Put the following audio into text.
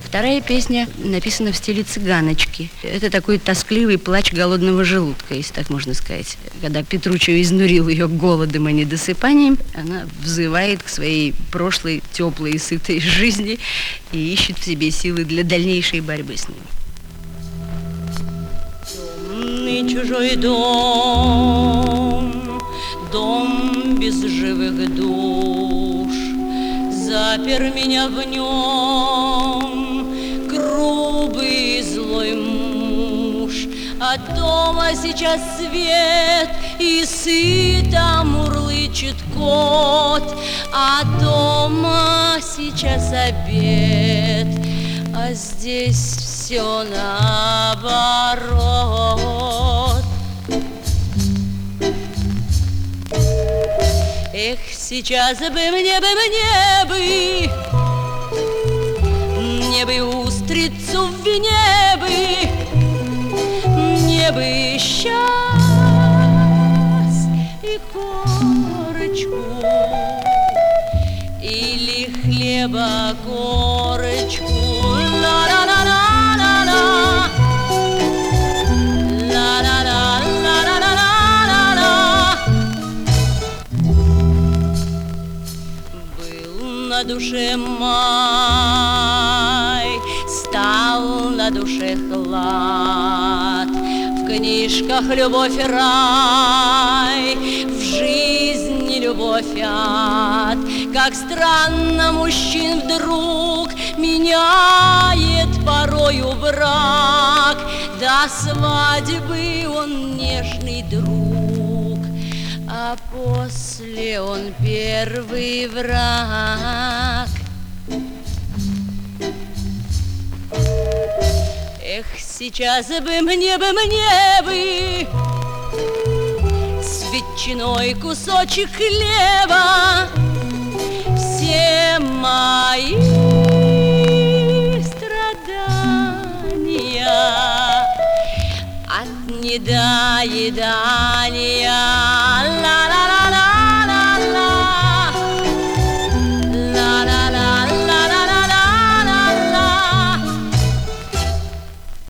Вторая песня написана в стиле цыганочки. Это такой тоскливый плач голодного желудка, если так можно сказать. Когда Петруччо изнурил ее голодом и недосыпанием, она взывает к своей прошлой теплой и сытой жизни и ищет в себе силы для дальнейшей борьбы с ним. Темный чужой дом, дом без живых душ, запер меня в нем грубый злой муж. От дома сейчас свет, и сыто мурлычет кот, а дома сейчас обед, а здесь все наоборот. Эх, сейчас бы мне бы устрицу в вине бы, мне бы сейчас и корочку, или хлеба корочку. На душе май, стал на душе хлад, в книжках любовь рай, в жизни любовь ад. Как странно мужчин вдруг меняет порою брак, до свадьбы он нежный друг, а после он первый враг. Эх, сейчас бы мне бы с ветчиной кусочек хлеба, все мои страдания от недоедания